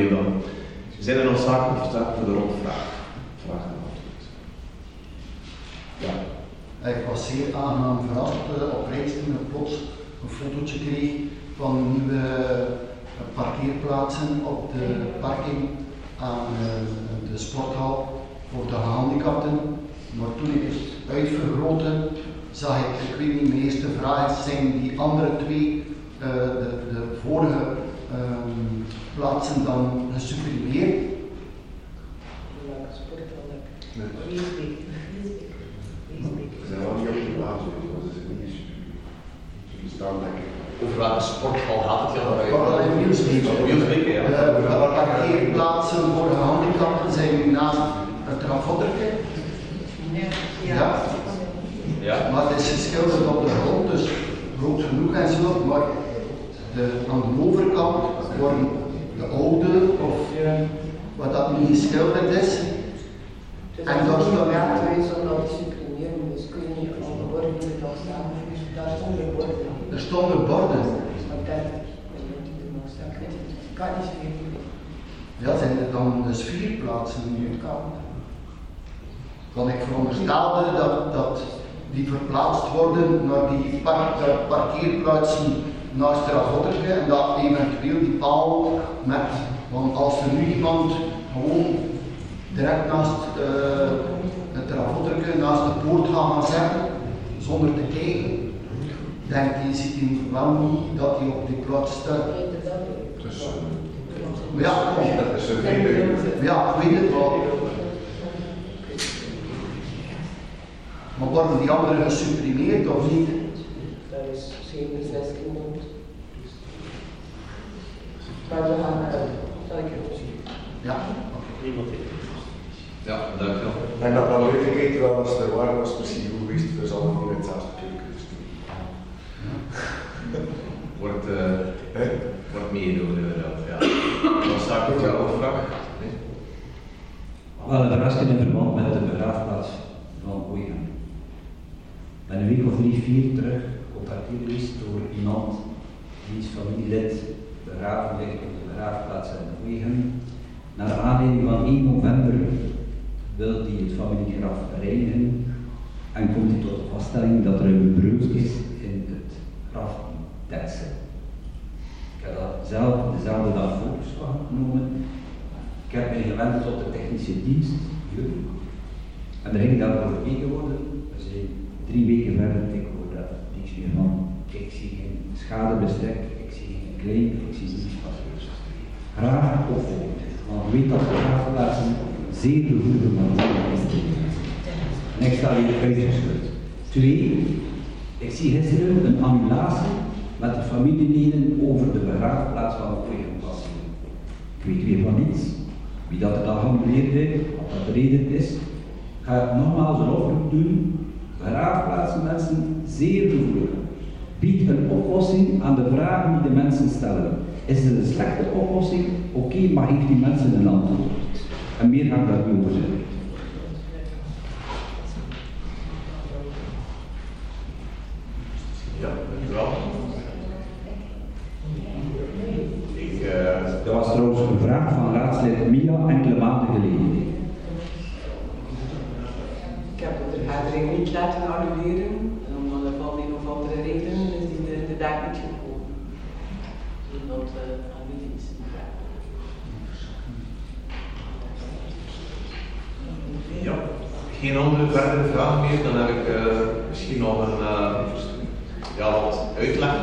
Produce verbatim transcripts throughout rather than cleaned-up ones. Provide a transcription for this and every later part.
je dan. We zijn er nog zaken verstaat voor de rondvraag. Vraag en antwoord. Ja. Ik was zeer aangenaam verrast uh, op reis toen ik plots een fotootje kreeg van nieuwe uh, parkeerplaatsen op de parking aan uh, de sporthal voor de gehandicapten. Maar toen ik het uitvergrootte, zag ik, ik weet niet, mijn eerste vraag is, zijn die andere twee, uh, de, de vorige um, plaatsen dan gesupprimeerd? We zijn wel niet op de plaats, want ze zijn niet super. Ze staan lekker. Over welke sporthal gaat het jou uit? Parallel Wielsbeke, ja. De parkeerplaatsen voor de gehandicapten zijn nu naast het Rafotterke. Ja. Ja. Maar het is geschilderd op de grond, dus groot genoeg en zo. Maar de, aan de overkant worden de oude, of wat dat niet geschilderd is. Dus en dat is dan ja, wij zullen dat suprimeren, dus kun je niet van de borden die er nog staan. Daar stonden borden. Er stonden borden. Dat kan niet zoveel. Ja, zijn er dan dus vier plaatsen nu? Want ik veronderstelde dat, dat die verplaatst worden naar die park, parkeerplaatsen naast de Rafotterke en dat eventueel die paal met, want als er nu iemand gewoon direct naast uh, het Rafotterke, naast de poort gaat gaan zetten, zonder te kijken, denkt hij, ziet hij wel niet dat hij op die plaats staat. Dus, Maar ja, dat is een hele. ja, ik weet het wel. Maar worden die anderen gesupprimeerd of niet? Dat is zeven, zestien. Maar we gaan, uh, zal ik het zien. Ja. Niemand Ja, dankjewel. Ik denk dat dat nooit vergeten wel als er waren, was precies hoe wist, we zullen niet met zelfs keuken. Wordt, uh, wordt meedoen inderdaad, ja. Dan sta ik voor jouw vraag. Nee? Wel, een verrassing in verband met de begraafplaats van Oeigen. Ik ben een week of drie, vier terug gecontacteerd geweest door iemand wiens familielid begraven ligt op de begraafplaats in Oeigen. Naar aanleiding van één november wil hij het familiegraf reinigen en komt hij tot de vaststelling dat er een breuk is in het grafdeksel. Ik heb dat zelf dezelfde dag foto's van genomen. Ik heb mij gewend tot de technische dienst, jullie. En daar ging daarvoor gekeken worden. We zijn drie weken verder, ik hoor daar niks meer van. Ik zie geen schadebestek, ik zie geen claim, ik zie niets van zoiets. Graag opvolgend, want ik weet dat de begraafplaatsen zeer behoefte van zijn. En ik sta hier uitgeschud. Twee, ik zie gisteren een ambulance met de familieleden over de begraafplaats van Oeigen passeren. Ik weet weer van niets. Wie dat er dan geannuleerd heeft, wat dat de reden is, ga ik nogmaals een oproep doen. Begraafplaatsen mensen zeer gevoelig. Bied een oplossing aan de vragen die de mensen stellen. Is het een slechte oplossing? Oké, okay, maar geef die mensen een antwoord. En meer ga ik daar niet over zeggen. Ja, dankjewel. Ik, uh... Dat was trouwens een vraag van raadslid Mia enkele maanden geleden. Ik heb de vergadering niet laten annuleren, en om van een of andere reden is die de, de dag niet gekomen. Zodat uh, aan die is gevraagd. Ja, geen andere verdere vragen meer. Dan heb ik uh, misschien nog een uh, ja, wat uitleg.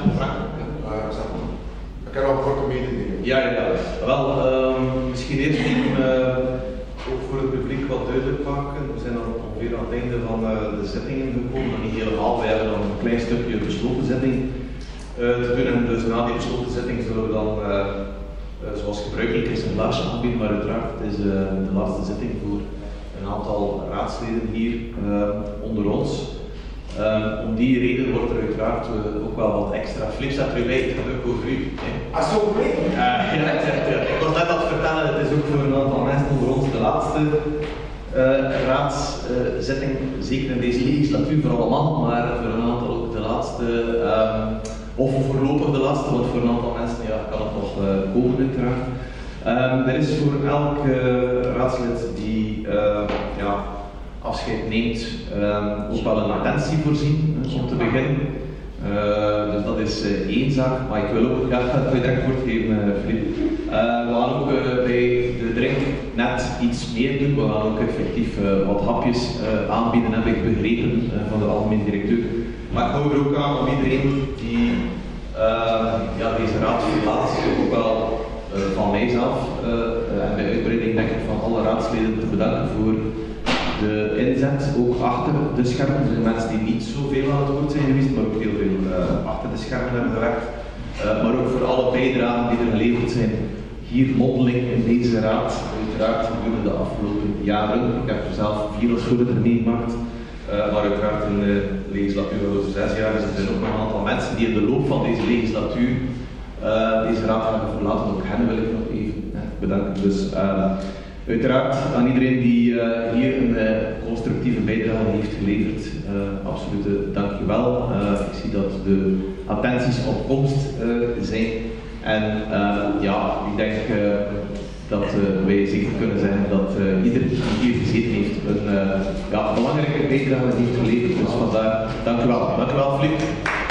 Ik heb nog een korte mededeling. Ja, ja, ja. Wel, um, misschien eerst even uh, ook voor het publiek wat duidelijk maken. We zijn dan ongeveer aan het einde van uh, de zittingen gekomen, maar niet helemaal. Wij hebben nog een klein stukje besloten zitting uh, te doen. En dus na die besloten zitting zullen we dan, uh, uh, zoals gebruikelijk is, een blaasje aanbieden. Maar uiteraard, het is uh, de laatste zitting voor een aantal raadsleden hier uh, onder ons. Um, om die reden wordt er uiteraard uh, ook wel wat extra flips uit u bij. Het gaat ook over u. Ah, zo mee? Uh, ja, ja, ja, ik was net aan het vertellen, het is ook voor een aantal mensen onder ons de laatste uh, raadszitting, uh, zeker in deze legislatuur voor allemaal, maar voor een aantal ook de laatste, um, of voorlopig de laatste, want voor een aantal mensen ja, kan het nog uh, komen uiteraard. Um, er is voor elk uh, raadslid die uh, ja, afscheid neemt um, ook wel een attentie voorzien om te beginnen. Uh, dus dat is uh, één zaak, maar ik wil ook, ja, ik ga het direct woord geven, uh, Filip. Uh, we gaan ook uh, bij de drink net iets meer doen, we gaan ook effectief uh, wat hapjes uh, aanbieden, heb ik begrepen uh, van de algemeen directeur. Maar ik hou er ook aan om iedereen die uh, ja, deze raad verlaat, ook wel uh, van mijzelf uh, en bij uitbreiding denk ik van alle raadsleden te bedanken voor de inzet, ook achter de schermen. Er zijn mensen die niet zoveel aan het woord zijn geweest, maar ook heel veel uh, achter de schermen hebben gewerkt. Uh, maar ook voor alle bijdragen die er geleverd zijn, hier mondeling in deze raad, uiteraard gedurende de afgelopen jaren. Ik heb er zelf vier als voorzitter meegemaakt, uh, maar uiteraard in de legislatuur over zes jaar er zijn ook nog een aantal mensen die in de loop van deze legislatuur uh, deze raad hebben verlaten. Ook hen wil ik nog even uh, bedanken. Dus, uh, Uiteraard aan iedereen die uh, hier een uh, constructieve bijdrage heeft geleverd, uh, absoluut uh, dankjewel. Uh, ik zie dat de attenties op komst uh, zijn en uh, ja, ik denk uh, dat uh, wij zeker kunnen zeggen dat uh, iedereen die hier gezeten heeft een uh, ja, belangrijke bijdrage heeft geleverd. Dus vandaar dankjewel. Dankjewel, Filip.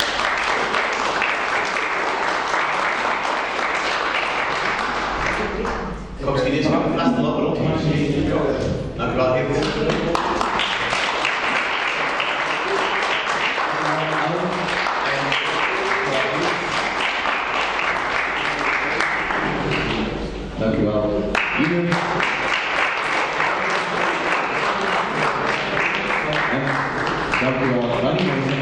Ik ga misschien eens gaan plaatsen wat rond. Dank u wel, Geert. Dank u wel. Ieder. Dank u wel, Danny.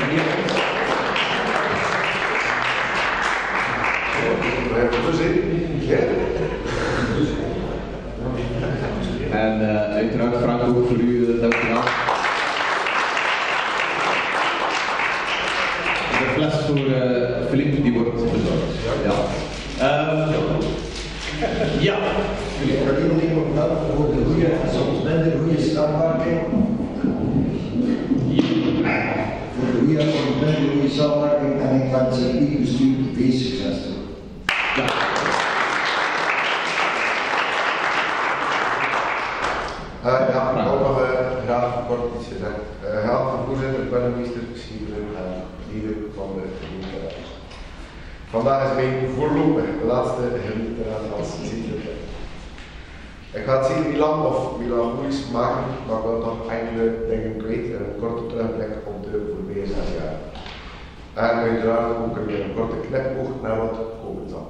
We hebben er zin in. En uh, uiteraard Frank ook voor u, uh, dank u wel. De fles voor uh, Filip die wordt bezorgd. Ja. Uh, ja. Ik wil iedereen ook bedanken voor de goede, soms minder goede samenwerking. Voor de goede, soms minder goede samenwerking en ik wens het nieuwe bestuur veel succes toe. Ja. Uh, ja, ik wil nog uh, graag kort iets zeggen. Uh, graag de voorzitter, burgemeester, schieper en leden van de gemeenteraad. Vandaag is mijn voorlopig de laatste gemeenteraad als zitelijkheid. Ik ga het zeker niet lang of melancholisch maken, maar ik wil toch enkele dingen kwijt en een korte terugblik op de voorbije zes jaar. En uiteraard ook weer een korte knipoog naar wat komen zal.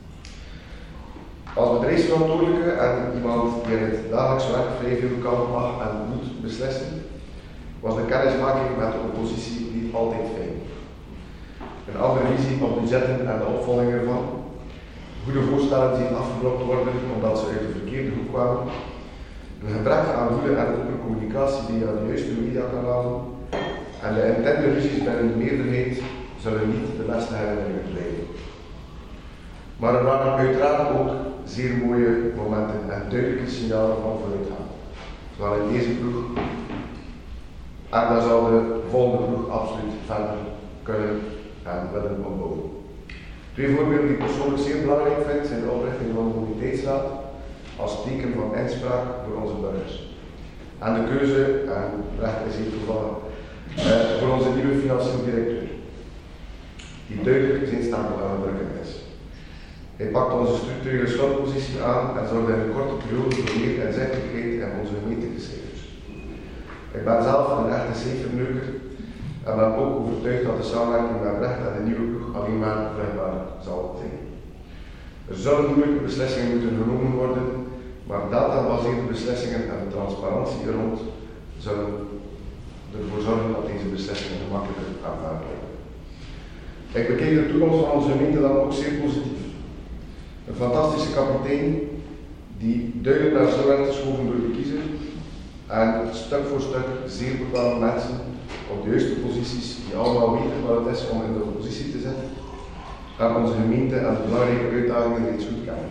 Als bedrijfsverantwoordelijke en iemand die in het dagelijks werk vrij veel kan, mag en moet beslissen, was de kennismaking met de oppositie niet altijd fijn. Een andere visie op budgetten en de opvolging ervan, goede voorstellen zien afgeblokt worden omdat ze uit de verkeerde hoek kwamen, een gebrek aan goede en open communicatie via de juiste mediakanalen en de interne ruzies binnen de meerderheid zullen niet de beste herinneringen blijven. Maar er waren uiteraard ook zeer mooie momenten en duidelijke signalen van vooruitgang. Zowel in deze ploeg en daar zal de volgende ploeg absoluut verder kunnen en willen opbouwen. Twee voorbeelden die ik persoonlijk zeer belangrijk vind zijn de oprichting van de mobiliteitsraad als teken van inspraak voor onze burgers. En de keuze, en recht is hier toevallig, eh, voor onze nieuwe financieel directeur, die duidelijk zijn stempel aan het drukken is. Hij pakt onze structurele schuldpositie aan en zorgt in een korte periode voor meer inzichtelijkheid in onze gemeentelijke cijfers. Ik ben zelf een echte cijferneuker en ben ook overtuigd dat de samenwerking met Brecht en de nieuwe ploeg alleen maar vruchtbaar zal zijn. Er zullen moeilijke beslissingen moeten genomen worden, maar datagebaseerde beslissingen en de transparantie er rond zullen ervoor zorgen dat deze beslissingen gemakkelijker aanvaard worden. Ik bekijk de toekomst van onze gemeente dan ook zeer positief. Een fantastische kapitein die duidelijk naar voren werd geschoven door de kiezer en stuk voor stuk zeer bepaalde mensen op de juiste posities die allemaal weten wat het is om in de oppositie te zitten en onze gemeente en de belangrijke uitdagingen reeds goed kennen.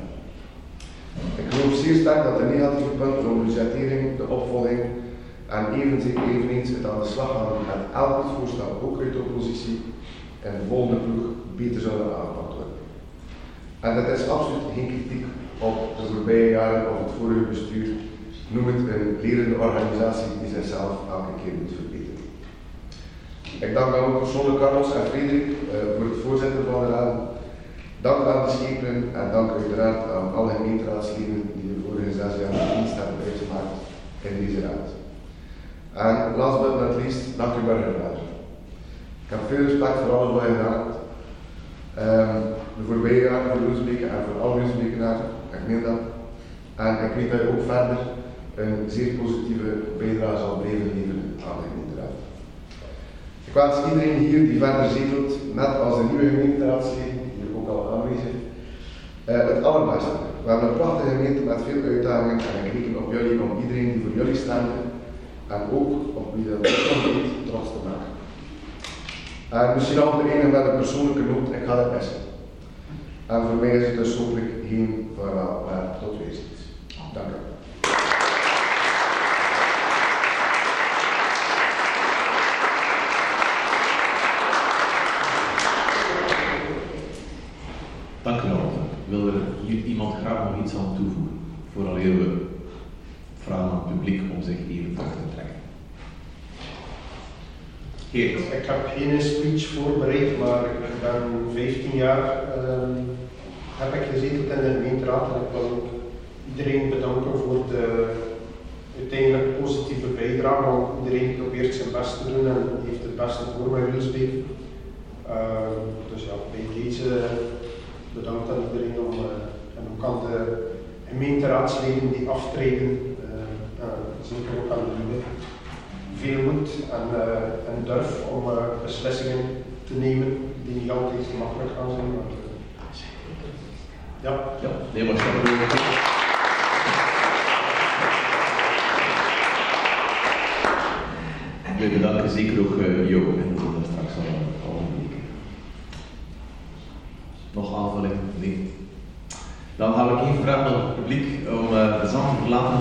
Ik geloof zeer sterk dat de negatieve punten rond budgettering, de opvolging en eveneens het aan de slag gaan met elk voorstel, ook uit de oppositie, en de volgende ploeg beter zullen aangepakt worden. En dat is absoluut geen kritiek op de voorbije jaren of het vorige bestuur. Noem het een lerende organisatie die zichzelf elke keer moet verbeteren. Ik dank dan ook persoonlijk Carlos en Frederik uh, voor het voorzitten van de raad. Dank aan de schepenen en dank uiteraard aan alle gemeenteraadsleden die de vorige zes jaar de dienst hebben uitgemaakt in deze raad. En last but not least, dank u burgerraad. Ik heb veel respect voor alles wat je gedaan hebt. Um, de voorbije jaren voor Loesbeke en voor alle Loesbekenaren, ik meen dat. En ik weet dat je ook verder een zeer positieve bijdrage zal blijven leveren aan de gemeenteraad. Ik wens iedereen hier die verder zetelt, net als de nieuwe gemeenteraadsleden, hier ook al aanwezig, uh, het allerbeste. We hebben een prachtige gemeente met veel uitdagingen en ik reken op jullie om iedereen die voor jullie stemde en ook op wie dat ook weet, trots te maken. En misschien al de ene met een persoonlijke noot, ik ga dat missen. En voor mij is het dus hopelijk geen vaarwel, maar tot weerziens. Dank u. Dank u wel. Wil er hier iemand graag nog iets aan toevoegen, vooraleer we vragen aan het publiek om zich even terug te trekken? Geert. Ik heb geen speech voorbereid, maar ik ben vijftien jaar uh, heb ik gezeten in de gemeenteraad en ik wil ook iedereen bedanken voor de uiteindelijk positieve bijdrage, want iedereen probeert zijn best te doen en heeft het beste voor bij Wilsbeek. Uh, dus ja, bij deze bedankt aan iedereen om, uh, en ook aan de gemeenteraadsleden die aftreden, uh, uh, zeker ook aan de nieuwe. Veel moed en, uh, en durf om uh, beslissingen te nemen die niet altijd gemakkelijk gaan zijn. Maar, uh, ja. Ja, nee, maar ik We bedanken zeker ook uh, Jo en we zullen straks al, al een Nog aanvulling? Nee. Dan ga ik even vragen aan het publiek om uh, de zaal te verlaten.